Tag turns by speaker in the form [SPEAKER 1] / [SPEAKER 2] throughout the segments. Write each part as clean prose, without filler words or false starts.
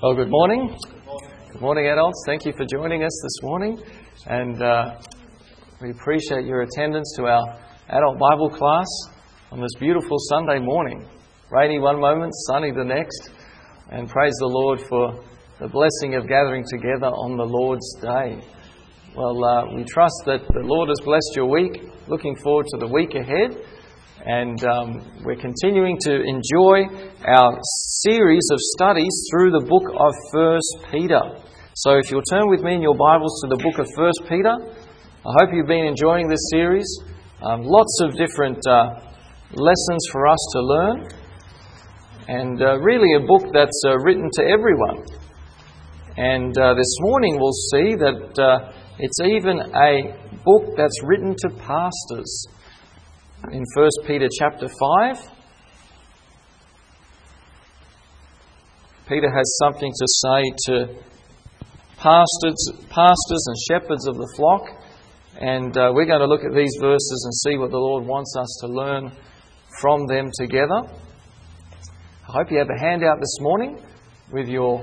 [SPEAKER 1] Well, good morning. Good morning, adults. Thank you for joining us this morning. And we appreciate your attendance to our adult Bible class on this beautiful Sunday morning. Rainy one moment, sunny the next. And praise the Lord for the blessing of gathering together on the Lord's Day. Well, we trust that the Lord has blessed your week. Looking forward to the week ahead. And we're continuing to enjoy our series of studies through the book of 1 Peter. So if you'll turn with me in your Bibles to the book of 1 Peter, I hope you've been enjoying this series. Lots of different lessons for us to learn. And really a book that's written to everyone. And this morning we'll see that it's even a book that's written to pastors. In 1 Peter chapter 5, Peter has something to say to pastors and shepherds of the flock. And we're going to look at these verses and see what the Lord wants us to learn from them together. I hope you have a handout this morning with your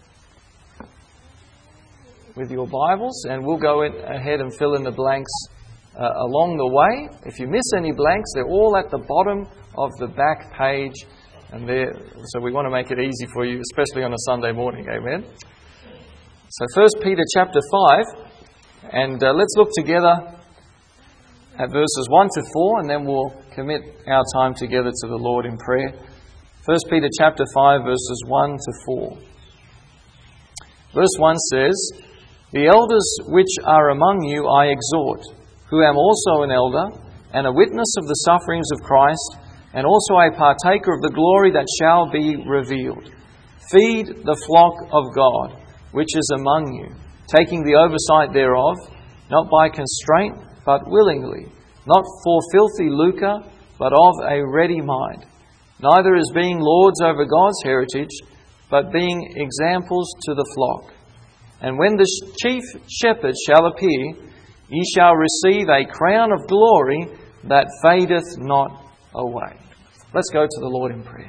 [SPEAKER 1] Bibles, and we'll go ahead and fill in the blanks along the way. If you miss any blanks, they're all at the bottom of the back page, and so we want to make it easy for you, especially on a Sunday morning. Amen. So 1 Peter chapter 5, and let's look together at verses 1 to 4, and then we'll commit our time together to the Lord in prayer. 1 Peter chapter 5, verses 1 to 4. Verse 1 says, "The elders which are among you I exhort, who am also an elder, and a witness of the sufferings of Christ, and also a partaker of the glory that shall be revealed. Feed the flock of God, which is among you, taking the oversight thereof, not by constraint, but willingly, not for filthy lucre, but of a ready mind, neither as being lords over God's heritage, but being examples to the flock. And when the chief shepherd shall appear, ye shall receive a crown of glory that fadeth not away." Let's go to the Lord in prayer.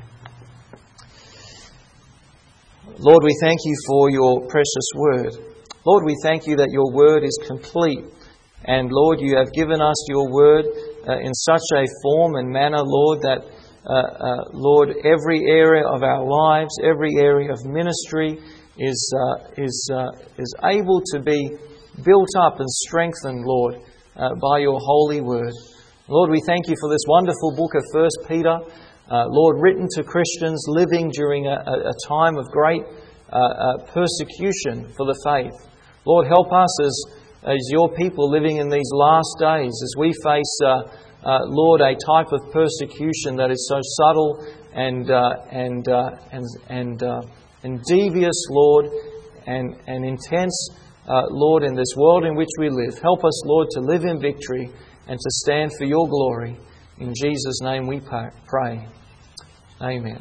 [SPEAKER 1] Lord, we thank you for your precious word. Lord, we thank you that your word is complete. And Lord, you have given us your word in such a form and manner, Lord, that Lord, every area of our lives, every area of ministry is able to be built up and strengthened, Lord, by your holy word. Lord, we thank you for this wonderful book of 1 Peter, Lord, written to Christians living during a time of great persecution for the faith. Lord, help us as your people living in these last days, as we face, Lord, a type of persecution that is so subtle and devious, Lord, and intense, Lord, in this world in which we live. Help us, Lord, to live in victory and to stand for your glory. In Jesus' name we pray. Amen.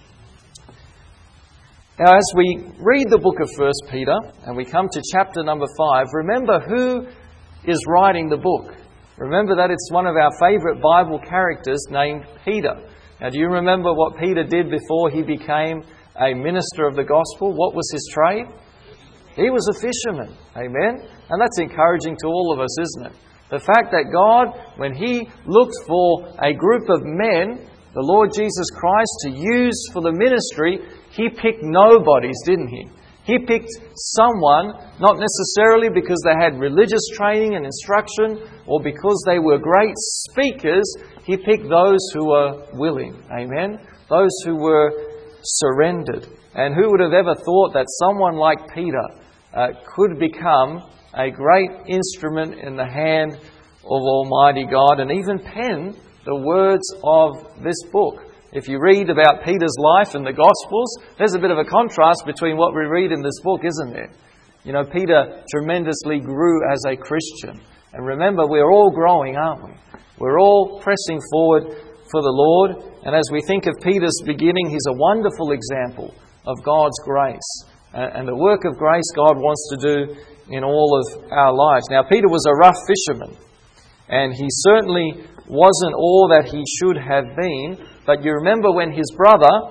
[SPEAKER 1] Now, as we read the book of 1 Peter and we come to chapter number 5, remember who is writing the book. Remember that it's one of our favourite Bible characters named Peter. Now, do you remember what Peter did before he became a minister of the gospel? What was his trade? He was a fisherman. Amen? And that's encouraging to all of us, isn't it? The fact that God, when He looked for a group of men, the Lord Jesus Christ, to use for the ministry, He picked nobodies, didn't He? He picked someone, not necessarily because they had religious training and instruction or because they were great speakers. He picked those who were willing. Amen? Those who were surrendered. And who would have ever thought that someone like Peter could become a great instrument in the hand of Almighty God and even pen the words of this book. If you read about Peter's life in the Gospels, there's a bit of a contrast between what we read in this book, isn't there? You know, Peter tremendously grew as a Christian. And remember, we're all growing, aren't we? We're all pressing forward for the Lord. And as we think of Peter's beginning, he's a wonderful example of God's grace and the work of grace God wants to do in all of our lives. Now, Peter was a rough fisherman, and he certainly wasn't all that he should have been. But you remember when his brother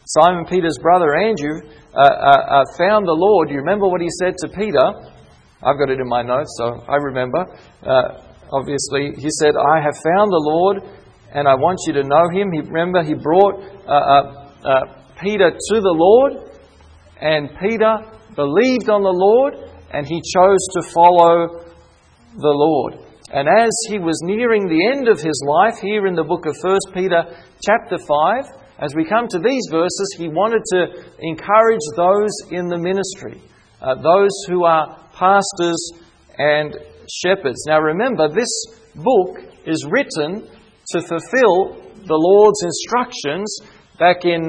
[SPEAKER 1] Simon Peter's brother Andrew found the Lord, you remember what he said to Peter? I've got it in my notes, so I remember. Obviously, he said, I have found the Lord, and I want you to know Him. He brought Peter to the Lord, and Peter believed on the Lord, and he chose to follow the Lord. And as he was nearing the end of his life, here in the book of 1 Peter chapter 5, as we come to these verses, he wanted to encourage those in the ministry, those who are pastors and shepherds. Now remember, this book is written to fulfill the Lord's instructions back in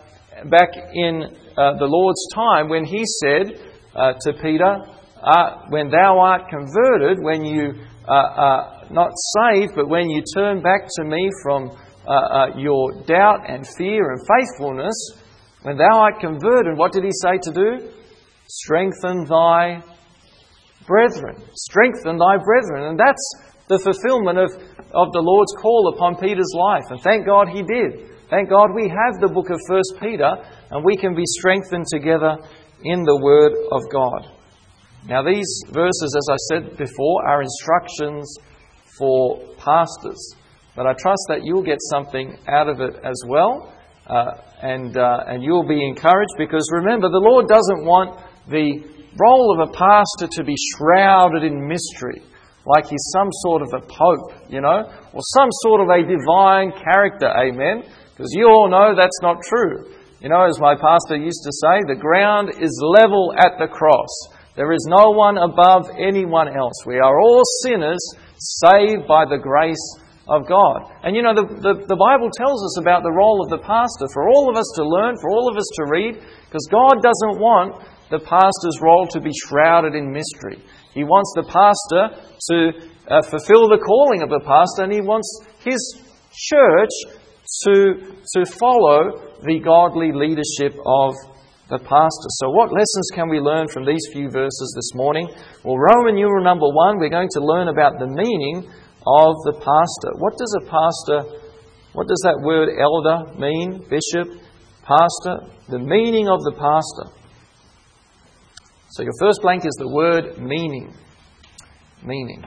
[SPEAKER 1] the Lord's time, when He said to Peter, when thou art converted, when you are not saved, but when you turn back to me from your doubt and fear and faithfulness, when thou art converted, what did He say to do? Strengthen thy brethren. Strengthen thy brethren. And that's the fulfillment of the Lord's call upon Peter's life. And thank God he did. Thank God we have the book of 1 Peter, and we can be strengthened together in the Word of God. Now these verses, as I said before, are instructions for pastors. But I trust that you'll get something out of it as well. And you'll be encouraged, because remember, the Lord doesn't want the role of a pastor to be shrouded in mystery, like he's some sort of a pope, or some sort of a divine character, amen? Because you all know that's not true. As my pastor used to say, the ground is level at the cross. There is no one above anyone else. We are all sinners saved by the grace of God. And the Bible tells us about the role of the pastor for all of us to learn, for all of us to read, because God doesn't want the pastor's role to be shrouded in mystery. He wants the pastor to fulfill the calling of the pastor, and he wants his church to follow the godly leadership of the pastor. So what lessons can we learn from these few verses this morning? Well, Roman numeral number 1, we're going to learn about the meaning of the pastor. What does that word elder mean? Bishop, pastor? The meaning of the pastor. So your first blank is the word meaning. Meaning.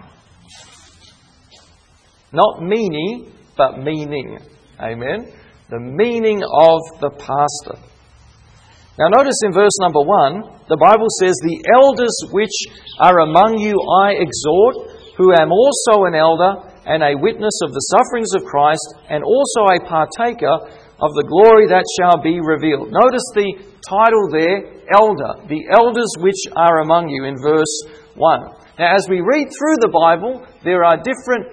[SPEAKER 1] Not meanie, but meaning. Amen? The meaning of the pastor. Now notice in verse number 1, the Bible says, the elders which are among you I exhort, who am also an elder and a witness of the sufferings of Christ, and also a partaker of the glory that shall be revealed. Notice the title there, elder. The elders which are among you, in verse 1. Now as we read through the Bible, there are different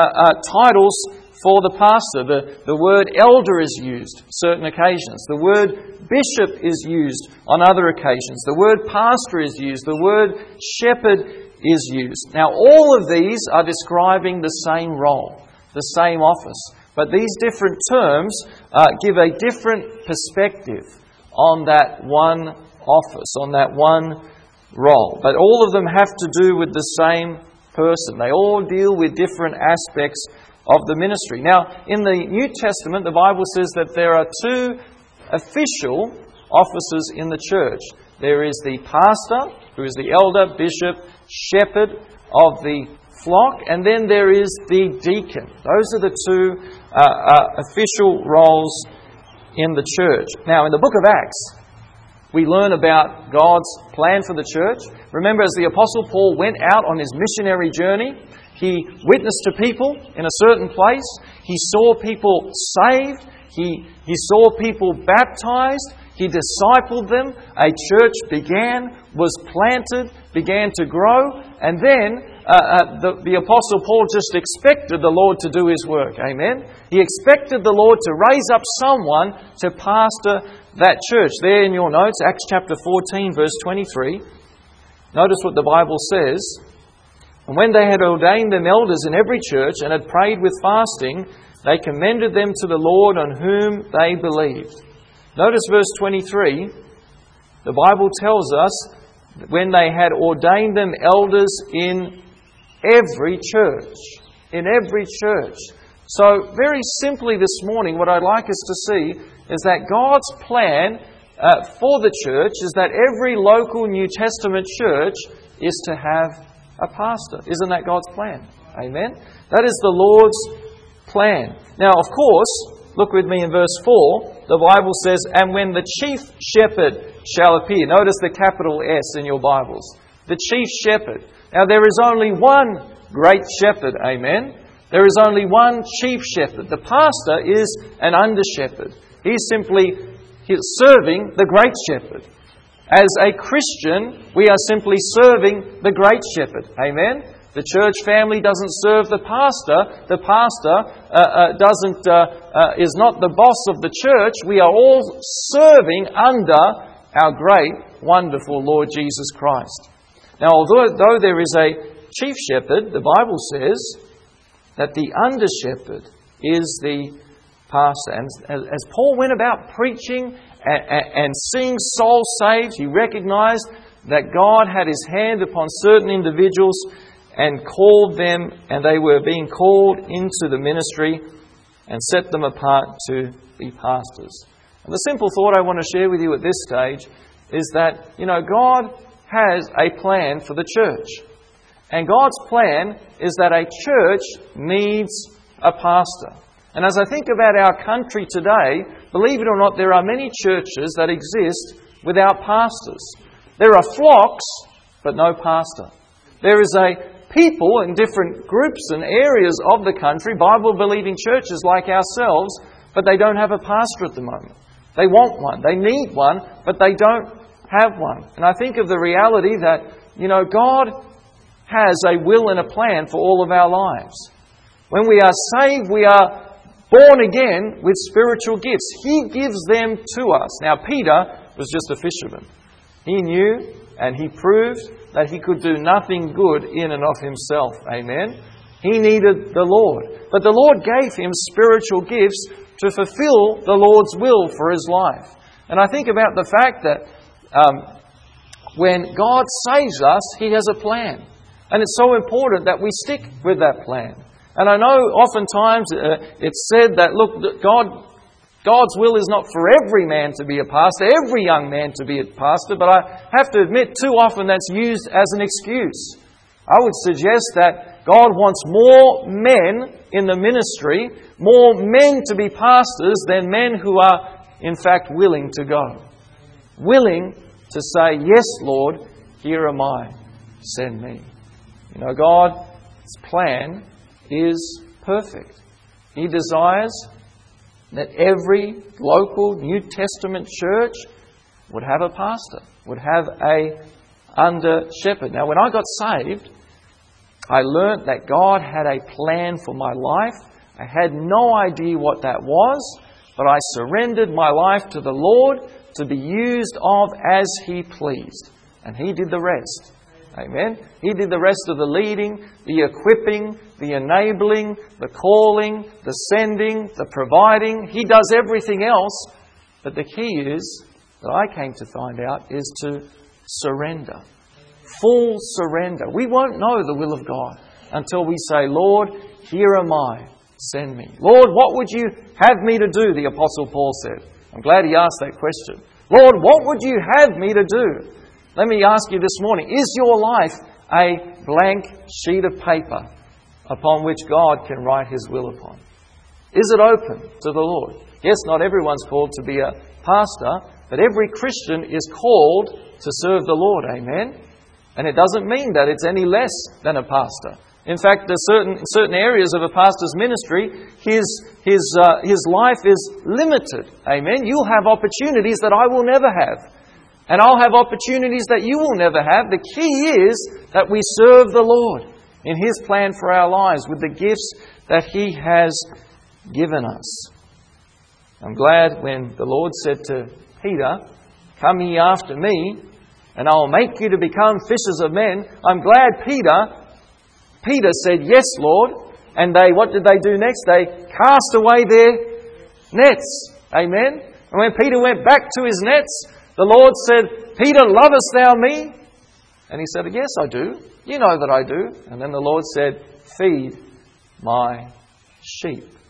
[SPEAKER 1] titles for the pastor. The word elder is used certain occasions. The word bishop is used on other occasions. The word pastor is used. The word shepherd is used. Now all of these are describing the same role, the same office. But these different terms give a different perspective on that one office, on that one role. But all of them have to do with the same person. They all deal with different aspects of the ministry. Now, in the New Testament, the Bible says that there are two official offices in the church. There is the pastor, who is the elder, bishop, shepherd of the flock, and then there is the deacon. Those are the two official roles in the church. Now, in the book of Acts, we learn about God's plan for the church. Remember, as the Apostle Paul went out on his missionary journey, he witnessed to people in a certain place. He saw people saved. He saw people baptized. He discipled them. A church was planted, began to grow. And then the Apostle Paul just expected the Lord to do His work. Amen? He expected the Lord to raise up someone to pastor that church. There in your notes, Acts chapter 14, verse 23. Notice what the Bible says. And when they had ordained them elders in every church and had prayed with fasting, they commended them to the Lord on whom they believed. Notice verse 23. The Bible tells us when they had ordained them elders in every church. In every church. So, very simply this morning, what I'd like us to see is that God's plan for the church is that every local New Testament church is to have a pastor. Isn't that God's plan? Amen? That is the Lord's plan. Now, of course, look with me in verse 4. The Bible says, "And when the chief shepherd shall appear." Notice the capital S in your Bibles. The chief shepherd. Now, there is only one great shepherd. Amen? There is only one chief shepherd. The pastor is an under-shepherd. He's simply serving the great shepherd. As a Christian, we are simply serving the great shepherd. Amen? The church family doesn't serve the pastor. The pastor is not the boss of the church. We are all serving under our great, wonderful Lord Jesus Christ. Now, although there is a chief shepherd, the Bible says that the under-shepherd is the pastor. And as Paul went about preaching and seeing souls saved, he recognized that God had His hand upon certain individuals and called them, and they were being called into the ministry and set them apart to be pastors. And the simple thought I want to share with you at this stage is that, God has a plan for the church. And God's plan is that a church needs a pastor. And as I think about our country today, believe it or not, there are many churches that exist without pastors. There are flocks, but no pastor. There is a people in different groups and areas of the country, Bible-believing churches like ourselves, but they don't have a pastor at the moment. They want one. They need one, but they don't have one. And I think of the reality that, God has a will and a plan for all of our lives. When we are saved, we are born again with spiritual gifts. He gives them to us. Now, Peter was just a fisherman. He knew and he proved that he could do nothing good in and of himself. Amen? He needed the Lord. But the Lord gave him spiritual gifts to fulfill the Lord's will for his life. And I think about the fact that when God saves us, He has a plan. And it's so important that we stick with that plan. And I know oftentimes it's said that, look, God's will is not for every man to be a pastor, every young man to be a pastor, but I have to admit too often that's used as an excuse. I would suggest that God wants more men in the ministry, more men to be pastors than men who are in fact willing to go. Willing to say, "Yes, Lord, here am I, send me." God's plan is perfect. He desires that every local New Testament church would have a pastor, would have a under-shepherd. Now, when I got saved, I learnt that God had a plan for my life. I had no idea what that was, but I surrendered my life to the Lord to be used of as He pleased. And He did the rest. Amen. He did the rest of the leading, the equipping, the enabling, the calling, the sending, the providing. He does everything else. But the key is, that I came to find out, is to surrender. Full surrender. We won't know the will of God until we say, "Lord, here am I, send me." "Lord, what would you have me to do?" the Apostle Paul said. I'm glad he asked that question. "Lord, what would you have me to do?" Let me ask you this morning, is your life a blank sheet of paper upon which God can write His will upon? Is it open to the Lord? Yes, not everyone's called to be a pastor, but every Christian is called to serve the Lord. Amen? And it doesn't mean that it's any less than a pastor. In fact, there's certain areas of a pastor's ministry, his life is limited. Amen? You'll have opportunities that I will never have. And I'll have opportunities that you will never have. The key is that we serve the Lord in His plan for our lives with the gifts that He has given us. I'm glad when the Lord said to Peter, "Come ye after me, and I'll make you to become fishers of men." I'm glad Peter said, "Yes, Lord." And what did they do next? They cast away their nets. Amen? And when Peter went back to his nets, the Lord said, "Peter, lovest thou me?" And he said, "Yes, I do. You know that I do." And then the Lord said, "Feed my sheep."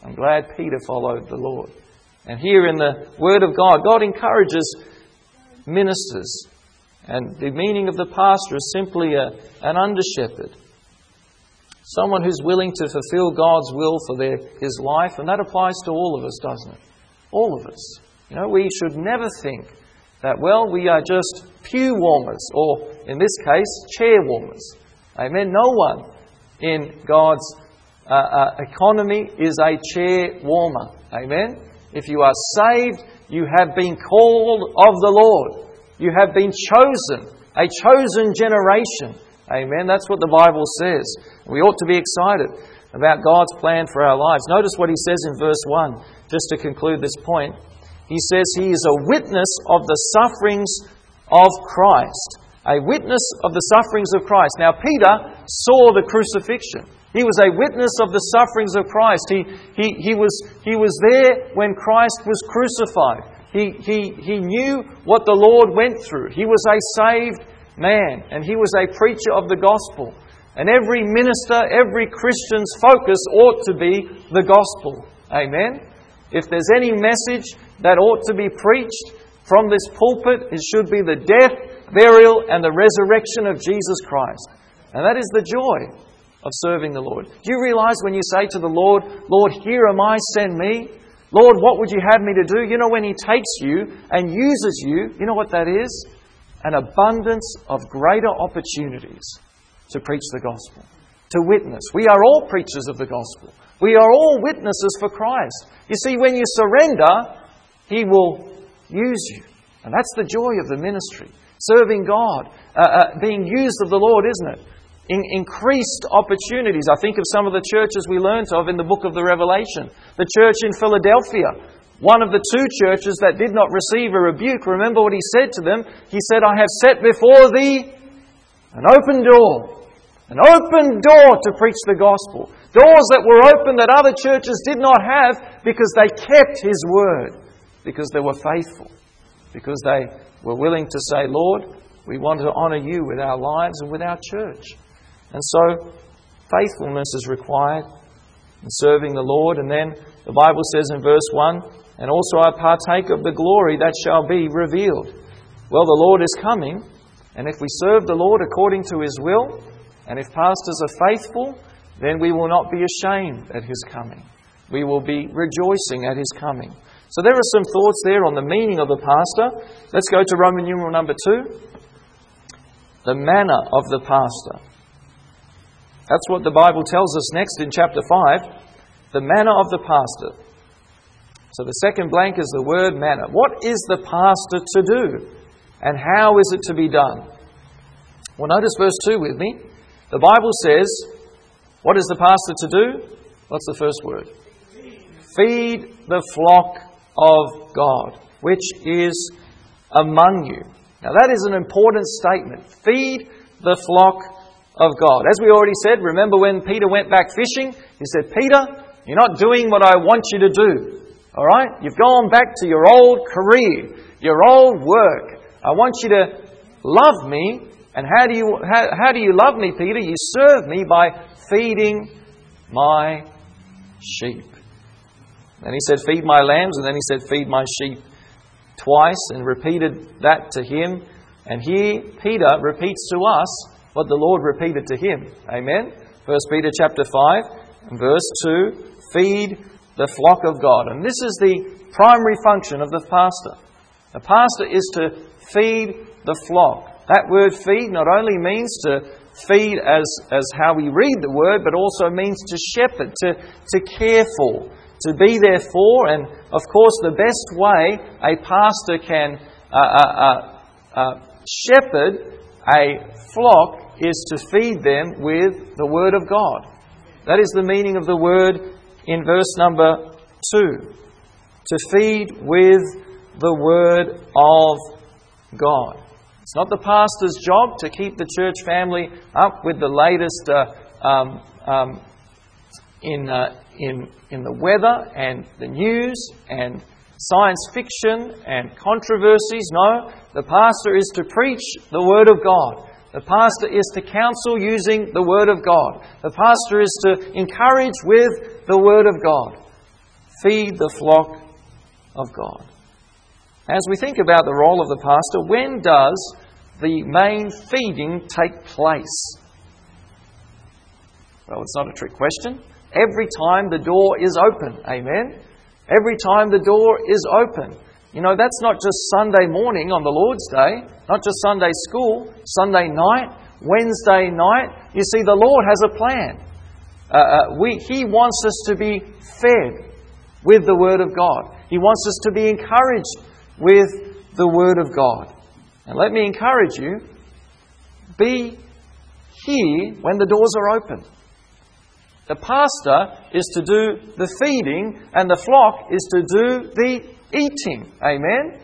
[SPEAKER 1] I'm glad Peter followed the Lord. And here in the Word of God, God encourages ministers. And the meaning of the pastor is simply an under-shepherd. Someone who's willing to fulfill God's will for his life. And that applies to all of us, doesn't it? All of us. You know, we should never think that, well, we are just pew warmers, or in this case, chair warmers. Amen. No one in God's economy is a chair warmer. Amen. If you are saved, you have been called of the Lord. You have been chosen, a chosen generation. Amen. That's what the Bible says. We ought to be excited about God's plan for our lives. Notice what he says in verse 1, just to conclude this point. He says he is a witness of the sufferings of Christ. A witness of the sufferings of Christ. Now, Peter saw the crucifixion. He was a witness of the sufferings of Christ. He was there when Christ was crucified. He knew what the Lord went through. He was a saved man, and he was a preacher of the gospel. And every minister, every Christian's focus ought to be the gospel. Amen? If there's any message that ought to be preached from this pulpit, it should be the death, burial, and the resurrection of Jesus Christ. And that is the joy of serving the Lord. Do you realize when you say to the Lord, Lord, here am I, send me? Lord, what would you have me to do? You know, when He takes you and uses you, you know what that is? An abundance of greater opportunities to preach the gospel, to witness. We are all preachers of the gospel. We are all witnesses for Christ. You see, when you surrender, He will use you. And that's the joy of the ministry. Serving God, being used of the Lord, isn't it? Increased opportunities. I think of some of the churches we learnt of in the book of the Revelation. The church in Philadelphia, one of the two churches that did not receive a rebuke. Remember what He said to them? He said, I have set before thee an open door. An open door to preach the gospel. Doors that were open that other churches did not have because they kept His word. Because they were faithful. Because they were willing to say, Lord, we want to honour You with our lives and with our church. And so, faithfulness is required in serving the Lord. And then the Bible says in verse 1, and also I partake of the glory that shall be revealed. Well, the Lord is coming. And if we serve the Lord according to His will, and if pastors are faithful, then we will not be ashamed at His coming. We will be rejoicing at His coming. So there are some thoughts there on the meaning of the pastor. Let's go to Roman numeral number 2. The manner of the pastor. That's what the Bible tells us next in chapter 5. The manner of the pastor. So the second blank is the word manner. What is the pastor to do? And how is it to be done? Well, notice verse 2 with me. The Bible says, what is the pastor to do? What's the first word? Feed the flock of God, which is among you. Now that is an important statement. Feed the flock of God. As we already said, remember when Peter went back fishing? He said, Peter, you're not doing what I want you to do. All right? You've gone back to your old career, your old work. I want you to love me. And how do you love me, Peter? You serve me by feeding my sheep. Then he said, feed my lambs, and then he said, feed my sheep twice, and repeated that to him. And here Peter repeats to us what the Lord repeated to him. Amen? 1 Peter chapter 5 and verse 2, feed the flock of God. And this is the primary function of the pastor. The pastor is to feed the flock. That word feed not only means to feed as how we read the word, but also means to shepherd, to care for, to be there for. And of course, the best way a pastor can shepherd a flock is to feed them with the Word of God. That is the meaning of the word in verse number 2. To feed with the Word of God. It's not the pastor's job to keep the church family up with the latest in the weather and the news and science fiction and controversies. No, the pastor is to preach the Word of God. The pastor is to counsel using the Word of God. The pastor is to encourage with the Word of God. feed the flock of God. As we think about the role of the pastor, when does the main feeding take place? Well, it's not a trick question. Every time the door is open. Amen? Every time the door is open. You know, that's not just Sunday morning on the Lord's Day, not just Sunday school, Sunday night, Wednesday night. You see, the Lord has a plan. He wants us to be fed with the Word of God. He wants us to be encouraged with the Word of God. And let me encourage you, be here when the doors are open. The pastor is to do the feeding and the flock is to do the eating. Amen?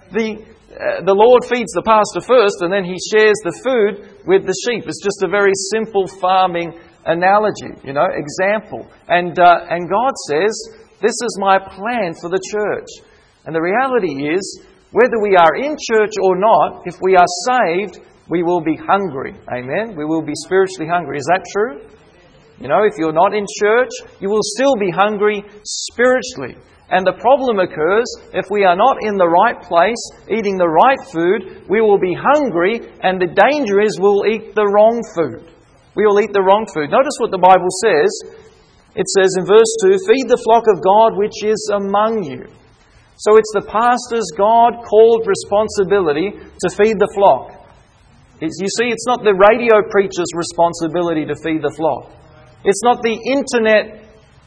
[SPEAKER 1] The Lord feeds the pastor first and then He shares the food with the sheep. It's just a very simple farming analogy, example. And God says, this is my plan for the church. And the reality is, whether we are in church or not, if we are saved, we will be hungry. Amen? We will be spiritually hungry. Is that true? If you're not in church, you will still be hungry spiritually. And the problem occurs if we are not in the right place, eating the right food, we will be hungry, and the danger is we'll eat the wrong food. We will eat the wrong food. Notice what the Bible says. It says in verse 2, feed the flock of God which is among you. So it's the pastor's God-called responsibility to feed the flock. You see, it's not the radio preacher's responsibility to feed the flock. It's not the internet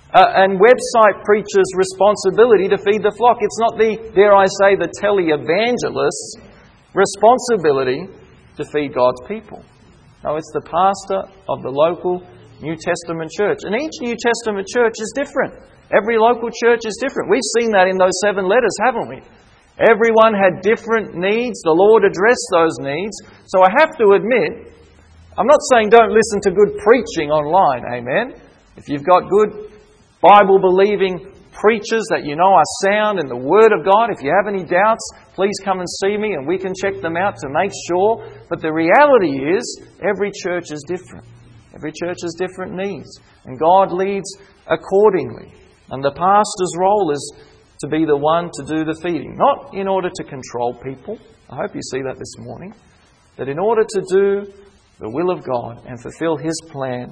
[SPEAKER 1] and website preacher's responsibility to feed the flock. It's not the, dare I say, the tele-evangelist's responsibility to feed God's people. No, it's the pastor of the local New Testament church. And each New Testament church is different. Every local church is different. We've seen that in those 7 letters, haven't we? Everyone had different needs. The Lord addressed those needs. So I have to admit, I'm not saying don't listen to good preaching online, amen? If you've got good Bible-believing preachers that you know are sound in the Word of God, if you have any doubts, please come and see me and we can check them out to make sure. But the reality is, every church is different. Every church has different needs. And God leads accordingly. And the pastor's role is to be the one to do the feeding. Not in order to control people. I hope you see that this morning. That in order to do the will of God and fulfill His plan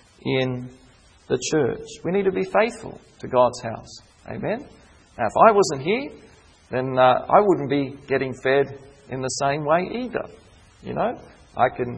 [SPEAKER 1] in the church, we need to be faithful to God's house. Amen? Now, if I wasn't here, then I wouldn't be getting fed in the same way either. I can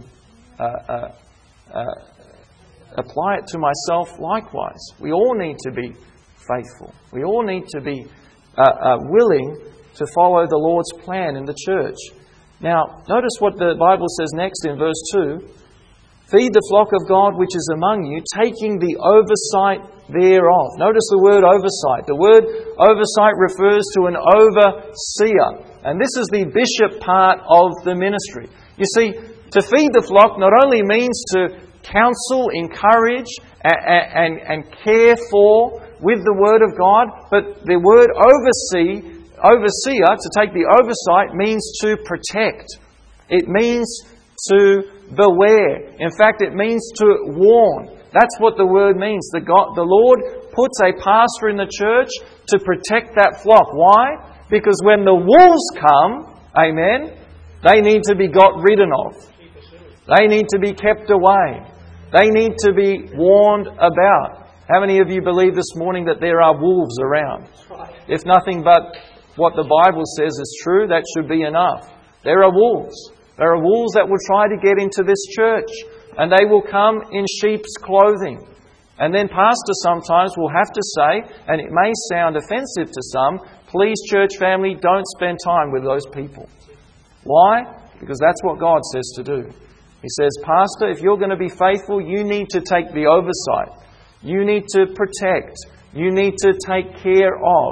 [SPEAKER 1] apply it to myself likewise. We all need to be faithful. We all need to be willing to follow the Lord's plan in the church. Now, notice what the Bible says next in verse 2. Feed the flock of God which is among you, taking the oversight thereof. Notice the word oversight. The word oversight refers to an overseer. And this is the bishop part of the ministry. You see, to feed the flock not only means to counsel, encourage, and care for with the Word of God, but the word overseer, to take the oversight, means to protect. It means to beware. In fact, it means to warn. That's what the word means. The Lord puts a pastor in the church to protect that flock. Why? Because when the wolves come, amen, they need to be got rid of. They need to be kept away. They need to be warned about. How many of you believe this morning that there are wolves around? If nothing but what the Bible says is true, that should be enough. There are wolves. There are wolves that will try to get into this church, and they will come in sheep's clothing. And then pastor sometimes will have to say, and it may sound offensive to some, please church family, don't spend time with those people. Why? Because that's what God says to do. He says, pastor, if you're going to be faithful, you need to take the oversight. You need to protect. You need to take care of.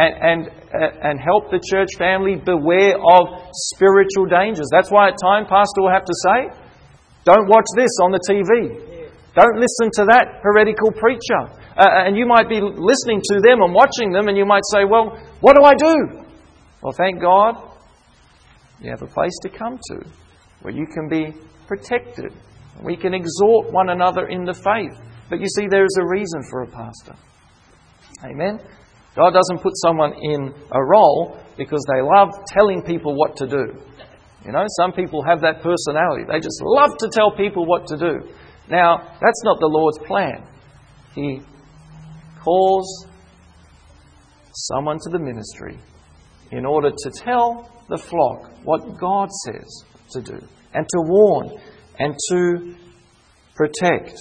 [SPEAKER 1] And help the church family beware of spiritual dangers. That's why at times pastor will have to say, don't watch this on the TV. Don't listen to that heretical preacher. And you might be listening to them and watching them and you might say, well, what do I do? Well, thank God you have a place to come to where you can be protected. We can exhort one another in the faith. But you see, there is a reason for a pastor. Amen? God doesn't put someone in a role because they love telling people what to do. You know, some people have that personality. They just love to tell people what to do. Now, that's not the Lord's plan. He calls someone to the ministry in order to tell the flock what God says to do, and to warn, and to protect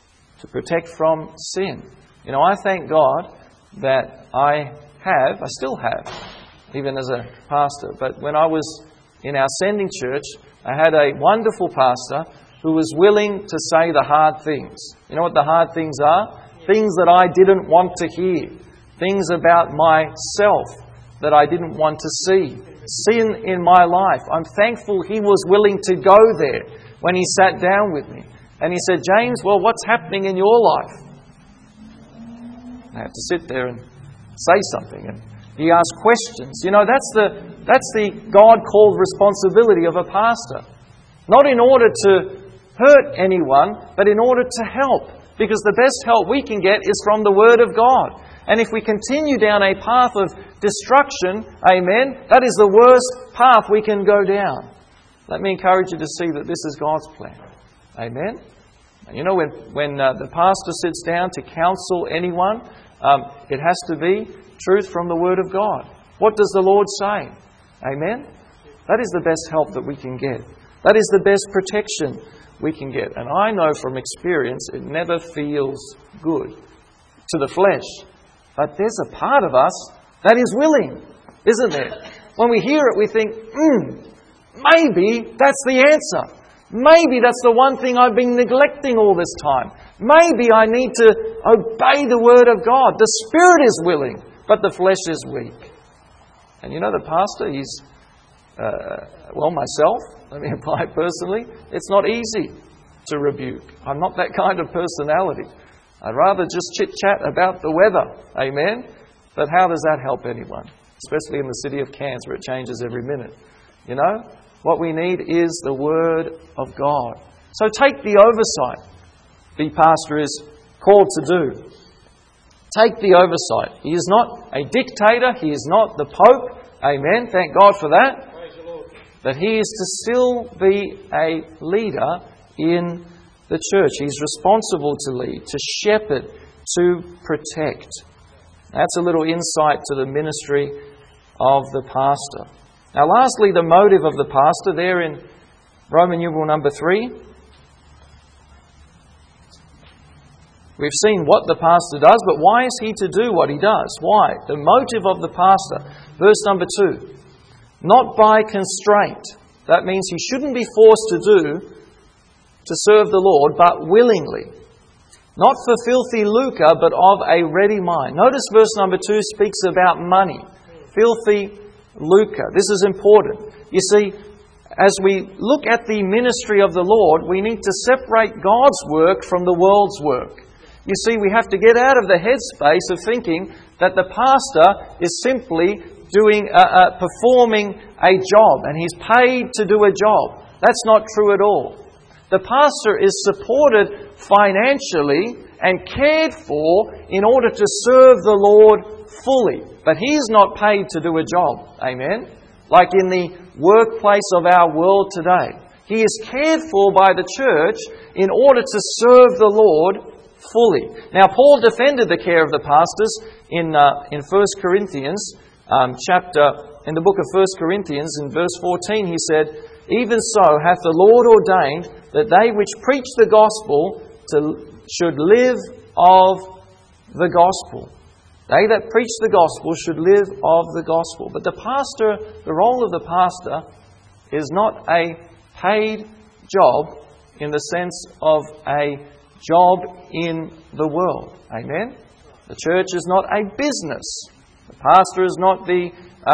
[SPEAKER 1] from sin. You know, I thank God that I still have, even as a pastor, but when I was in our sending church, I had a wonderful pastor who was willing to say the hard things. You know what the hard things are? Things that I didn't want to hear. Things about myself that I didn't want to see. Sin in my life. I'm thankful he was willing to go there when he sat down with me. And he said, James, well, what's happening in your life? I have to sit there and say something. And he asked questions. You know, that's the God-called responsibility of a pastor. Not in order to hurt anyone, but in order to help. Because the best help we can get is from the Word of God. And if we continue down a path of destruction, amen, that is the worst path we can go down. Let me encourage you to see that this is God's plan. Amen? And you know, when the pastor sits down to counsel anyone, it has to be truth from the Word of God. What does the Lord say? Amen? That is the best help that we can get. That is the best protection we can get. And I know from experience it never feels good to the flesh. But there's a part of us that is willing, isn't there? When we hear it, we think, maybe that's the answer. Maybe that's the one thing I've been neglecting all this time. Maybe I need to obey the Word of God. The Spirit is willing, but the flesh is weak. And you know, the pastor, he's, myself, let me apply personally, it's not easy to rebuke. I'm not that kind of personality. I'd rather just chit-chat about the weather. Amen? But how does that help anyone? Especially in the city of Cairns where it changes every minute. You know? What we need is the Word of God. So take the oversight the pastor is called to do. Take the oversight. He is not a dictator. He is not the Pope. Amen. Thank God for that. But he is to still be a leader in the church. He's responsible to lead, to shepherd, to protect. That's a little insight to the ministry of the pastor. Now lastly, the motive of the pastor there in Roman numeral number 3. We've seen what the pastor does, but why is he to do what he does? Why? The motive of the pastor. Verse number 2. Not by constraint. That means he shouldn't be forced to serve the Lord, but willingly. Not for filthy lucre, but of a ready mind. Notice verse number 2 speaks about money. Filthy lucre. This is important. You see, as we look at the ministry of the Lord, we need to separate God's work from the world's work. You see, we have to get out of the headspace of thinking that the pastor is simply performing a job and he's paid to do a job. That's not true at all. The pastor is supported financially and cared for in order to serve the Lord fully. But he is not paid to do a job. Amen? Like in the workplace of our world today. He is cared for by the church in order to serve the Lord fully. Now, Paul defended the care of the pastors in 1 Corinthians in the book of 1 Corinthians, in verse 14, he said, "Even so hath the Lord ordained that they which preach the gospel should live of the gospel." They that preach the gospel should live of the gospel. But the role of the pastor is not a paid job in the sense of a job in the world. Amen? The church is not a business. The pastor is not the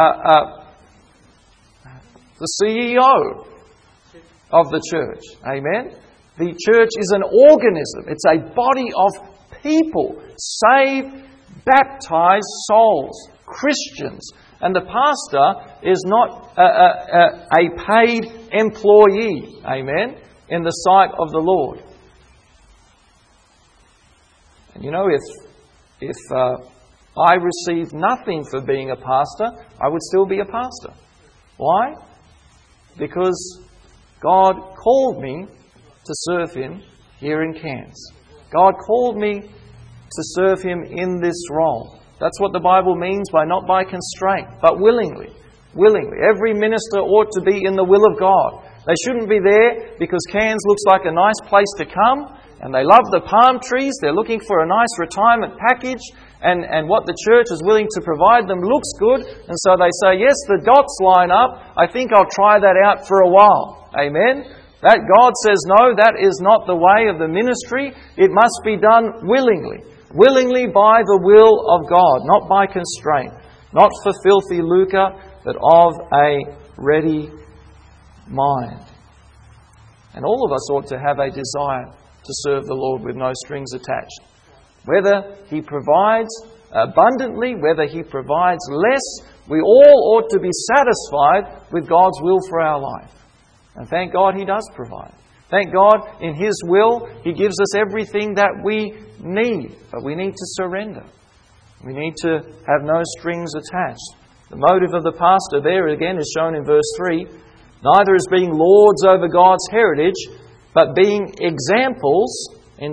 [SPEAKER 1] CEO of the church. Amen? The church is an organism. It's a body of people, saved, baptized souls, Christians. And the pastor is not a paid employee. Amen? In the sight of the Lord. And you know, if I received nothing for being a pastor, I would still be a pastor. Why? Because God called me to serve Him here in Cairns. God called me to serve Him in this role. That's what the Bible means by not by constraint, but willingly. Willingly. Every minister ought to be in the will of God. They shouldn't be there because Cairns looks like a nice place to come and they love the palm trees. They're looking for a nice retirement package and what the church is willing to provide them looks good. And so they say, yes, the dots line up. I think I'll try that out for a while. Amen? That God says, no, that is not the way of the ministry. It must be done willingly. Willingly by the will of God, not by constraint. Not for filthy lucre, but of a ready mind. And all of us ought to have a desire to serve the Lord with no strings attached. Whether He provides abundantly, whether He provides less, we all ought to be satisfied with God's will for our life. And thank God He does provide. Thank God in His will He gives us everything that we need. But we need to surrender. We need to have no strings attached. The motive of the pastor there again is shown in verse 3. Neither as being lords over God's heritage, but being examples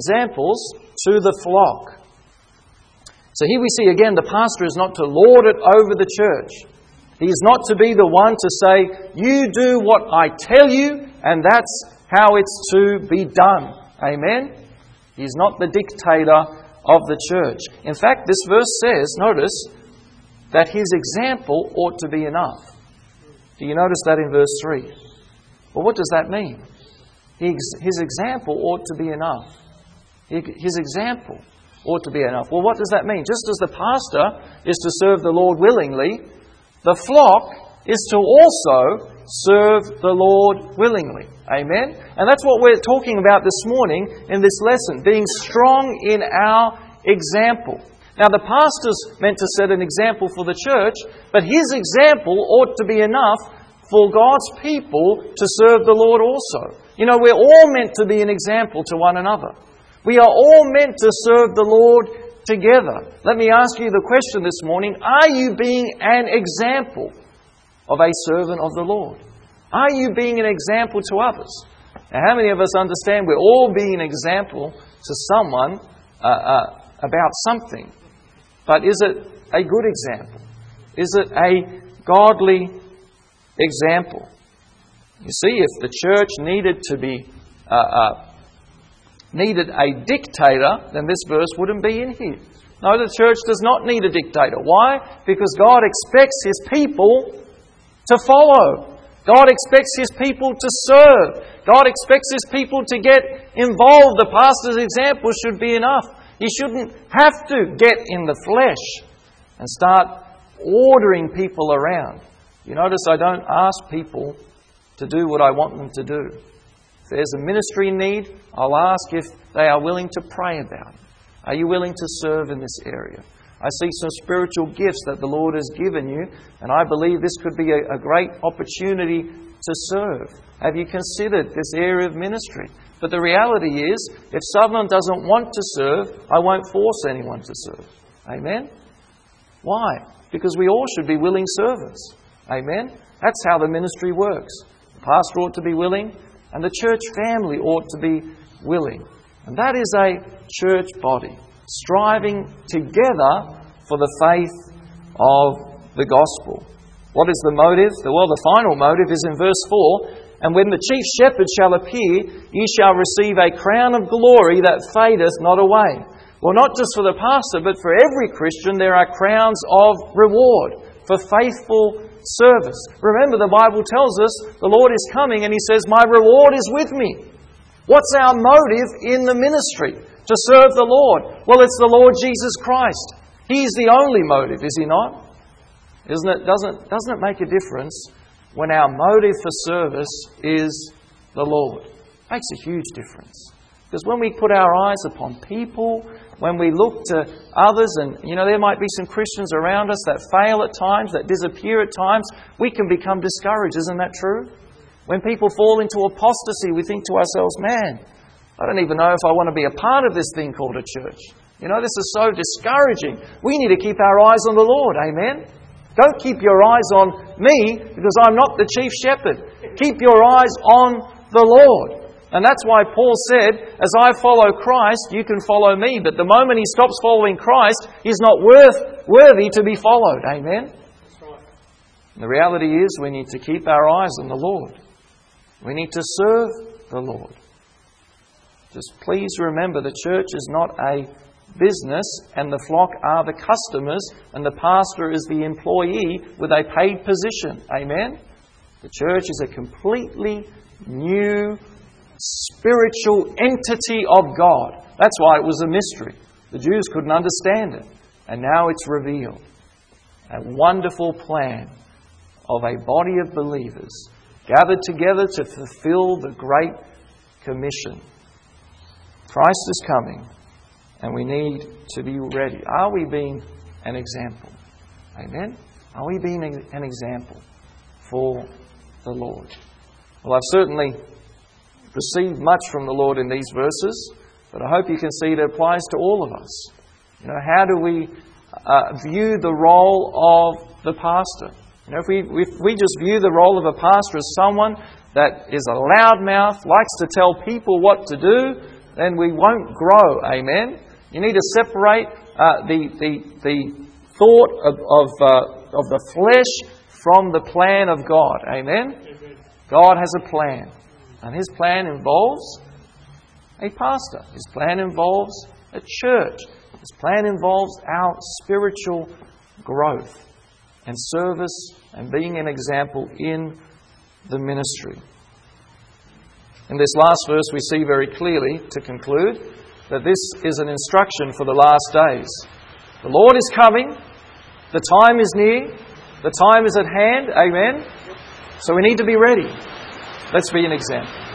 [SPEAKER 1] to the flock. So here we see again the pastor is not to lord it over the church. He is not to be the one to say, you do what I tell you, and that's how it's to be done. Amen? He's not the dictator of the church. In fact, this verse says, notice, that his example ought to be enough. Do you notice that in verse 3? Well, what does that mean? His example ought to be enough. His example ought to be enough. Well, what does that mean? Just as the pastor is to serve the Lord willingly, the flock is to also serve the Lord willingly. Amen? And that's what we're talking about this morning in this lesson, being strong in our example. Now, the pastor's meant to set an example for the church, but his example ought to be enough for God's people to serve the Lord also. You know, we're all meant to be an example to one another. We are all meant to serve the Lord together. Let me ask you the question this morning. Are you being an example of a servant of the Lord? Are you being an example to others? Now, how many of us understand we're all being an example to someone about something? But is it a good example? Is it a godly example? You see, if the church needed a dictator, then this verse wouldn't be in here. No, the church does not need a dictator. Why? Because God expects His people to follow. God expects His people to serve. God expects His people to get involved. The pastor's example should be enough. He shouldn't have to get in the flesh and start ordering people around. You notice I don't ask people to do what I want them to do. If there's a ministry need, I'll ask if they are willing to pray about it. Are you willing to serve in this area? I see some spiritual gifts that the Lord has given you, and I believe this could be a great opportunity to serve. Have you considered this area of ministry? But the reality is, if someone doesn't want to serve, I won't force anyone to serve. Amen? Why? Because we all should be willing servants. Amen? That's how the ministry works. The pastor ought to be willing, and the church family ought to be willing. And that is a church body, striving together for the faith of the gospel. What is the motive? Well, the final motive is in verse 4. And when the chief shepherd shall appear, ye shall receive a crown of glory that fadeth not away. Well, not just for the pastor, but for every Christian, there are crowns of reward for faithful service. Remember, the Bible tells us the Lord is coming and He says, my reward is with me. What's our motive in the ministry? To serve the Lord. Well, it's the Lord Jesus Christ. He's the only motive, is He not? Doesn't it make a difference when our motive for service is the Lord? It makes a huge difference. Because when we put our eyes upon people, when we look to others, and there might be some Christians around us that fail at times, that disappear at times, we can become discouraged. Isn't that true? When people fall into apostasy, we think to ourselves, man, I don't even know if I want to be a part of this thing called a church. You know, this is so discouraging. We need to keep our eyes on the Lord. Amen? Don't keep your eyes on me because I'm not the chief shepherd. Keep your eyes on the Lord. And that's why Paul said, as I follow Christ, you can follow me. But the moment he stops following Christ, he's not worthy to be followed. Amen? That's right. And the reality is we need to keep our eyes on the Lord. We need to serve the Lord. Just please remember the church is not a business and the flock are the customers and the pastor is the employee with a paid position. Amen? The church is a completely new spiritual entity of God. That's why it was a mystery. The Jews couldn't understand it. And now it's revealed. A wonderful plan of a body of believers gathered together to fulfill the Great Commission. Christ is coming, and we need to be ready. Are we being an example? Amen? Are we being an example for the Lord? Well, I've certainly received much from the Lord in these verses, but I hope you can see it applies to all of us. You know, how do we view the role of the pastor? You know, if we just view the role of a pastor as someone that is a loudmouth, likes to tell people what to do, then we won't grow. Amen? You need to separate the thought of the flesh from the plan of God. Amen? God has a plan. And His plan involves a pastor. His plan involves a church. His plan involves our spiritual growth and service and being an example in the ministry. In this last verse we see very clearly, to conclude, that this is an instruction for the last days. The Lord is coming. The time is near. The time is at hand. Amen? So we need to be ready. Let's be an example.